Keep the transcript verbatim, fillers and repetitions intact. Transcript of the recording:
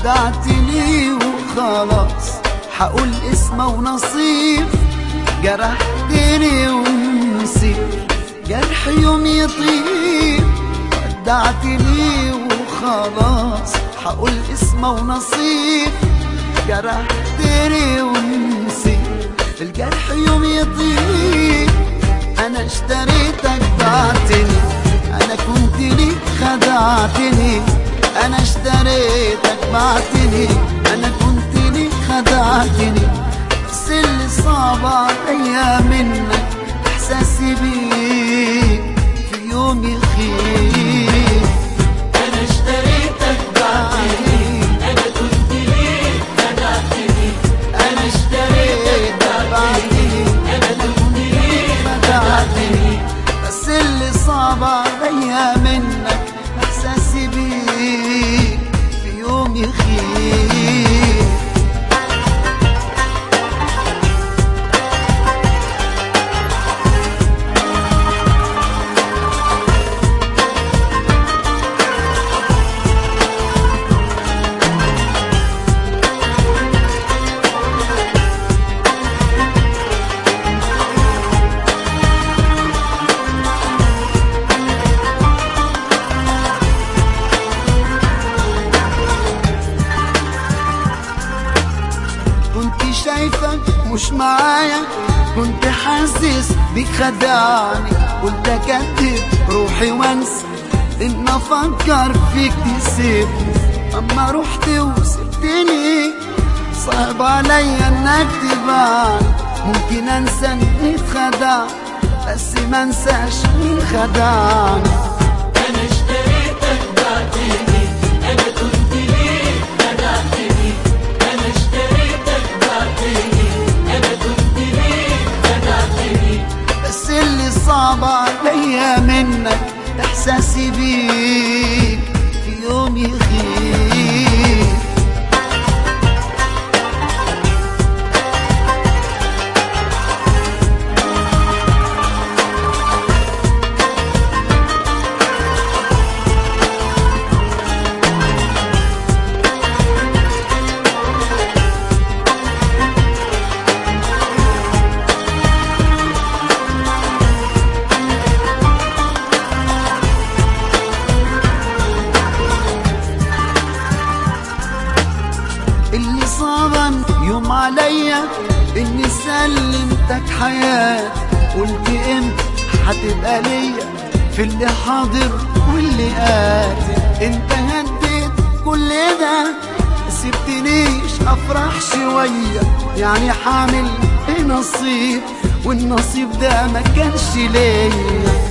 ودعتني وخلاص حقول اسمه ونصيب. جرحتني ونسيت جرح يوم يطيب. ودعتني وخلاص حقول اسمه ونصيب. جرحتني ونسيت الجرح يوم يطيب. انا اشتريتك بعتني، انا كنت ليك خدعتني. انا اشتريتك بعتني، انا كنت ليك خدعتني. بس اللي صعب عليا منك احساسي بيك في يوم يخيب. انا اشتريتك بعتني، انا كنت ليك خدعتني. انا اشتريتك بعتني، انا كنت ليك خدعتني. بس اللي صعب عليا منك احساسي بيك في يوم يخيب. كنت شايفك مش معايا، كنت حاسس بيك خدعني. قلت اكدب روحي وانسى ان افكر فيك تسيبني. اما رحت وسبتني صعب عليا انك تبعني. ممكن انسى اني اتخدعت بس ما انساش مين خدعني. انا اشتريتك بعتني، انا كنت ليك خدعتني. انا اشتريتك بعتني، انا كنت ليك خدعتني. بس اللي صعب عليا منك احساسي بيك في يوم يخيب. اللي صعبا يوم عليا اني سلمتك حياتي. قلت امتى هتبقى ليا في اللي حاضر واللي آتي. انت هديت كل ده سبتنيش افرح شوية. يعني حامل ايه نصيب والنصيب ده ما كانش ليا.